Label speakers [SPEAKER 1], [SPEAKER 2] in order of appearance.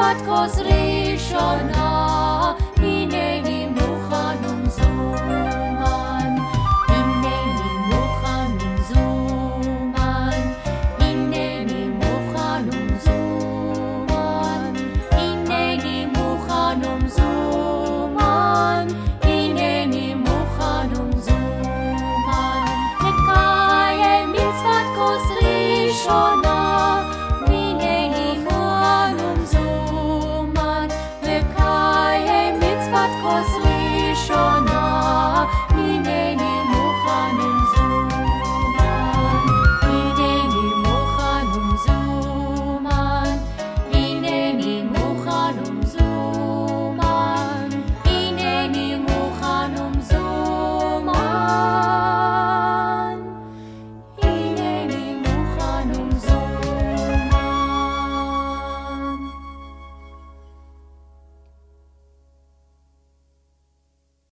[SPEAKER 1] מצוות כוס ראשונה, הנני מוכן ומזומן, הנני מוכן ומזומן, הנני מוכן ומזומן, הנני מוכן ומזומן, הנני מוכן ומזומן, לקיים מצוות כוס ראשונה.